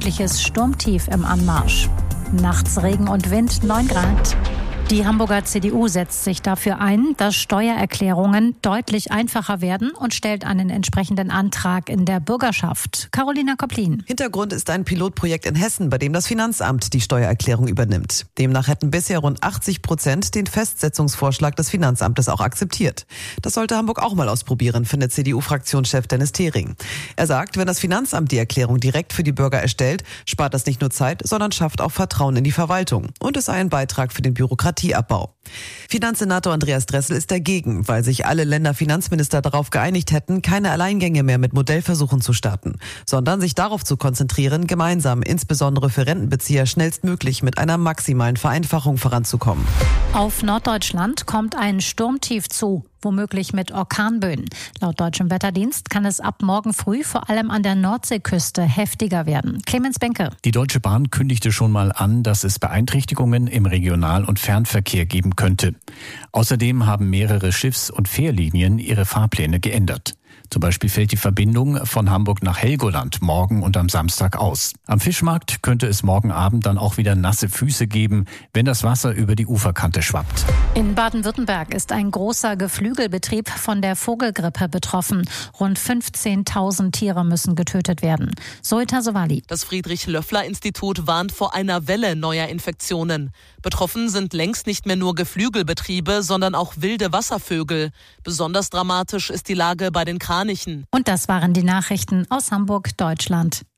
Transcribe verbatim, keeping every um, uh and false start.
mögliches Sturmtief im Anmarsch. Nachts Regen und Wind, neun Grad. Die Hamburger C D U setzt sich dafür ein, dass Steuererklärungen deutlich einfacher werden und stellt einen entsprechenden Antrag in der Bürgerschaft. Carolina Kopplin. Hintergrund ist ein Pilotprojekt in Hessen, bei dem das Finanzamt die Steuererklärung übernimmt. Demnach hätten bisher rund achtzig Prozent den Festsetzungsvorschlag des Finanzamtes auch akzeptiert. Das sollte Hamburg auch mal ausprobieren, findet C D U-Fraktionschef Dennis Thering. Er sagt, wenn das Finanzamt die Erklärung direkt für die Bürger erstellt, spart das nicht nur Zeit, sondern schafft auch Vertrauen in die Verwaltung. Und es sei ein Beitrag für den Bürokratieabbau. Finanzsenator Andreas Dressel ist dagegen, weil sich alle Länderfinanzminister darauf geeinigt hätten, keine Alleingänge mehr mit Modellversuchen zu starten, sondern sich darauf zu konzentrieren, gemeinsam, insbesondere für Rentenbezieher, schnellstmöglich mit einer maximalen Vereinfachung voranzukommen. Auf Norddeutschland kommt ein Sturmtief zu, womöglich mit Orkanböen. Laut deutschem Wetterdienst kann es ab morgen früh vor allem an der Nordseeküste heftiger werden. Clemens Benke. Die Deutsche Bahn kündigte schon mal an, dass es Beeinträchtigungen im Regional- und Fernverkehr geben könnte. Außerdem haben mehrere Schiffs- und Fährlinien ihre Fahrpläne geändert. Zum Beispiel fällt die Verbindung von Hamburg nach Helgoland morgen und am Samstag aus. Am Fischmarkt könnte es morgen Abend dann auch wieder nasse Füße geben, wenn das Wasser über die Uferkante schwappt. In Baden-Württemberg ist ein großer Geflügelbetrieb von der Vogelgrippe betroffen. Rund fünfzehntausend Tiere müssen getötet werden. Zoita Sowali. Das Friedrich-Löffler-Institut warnt vor einer Welle neuer Infektionen. Betroffen sind längst nicht mehr nur Geflügelbetriebe, sondern auch wilde Wasservögel. Besonders dramatisch ist die Lage bei den Kranichen. Und das waren die Nachrichten aus Hamburg, Deutschland.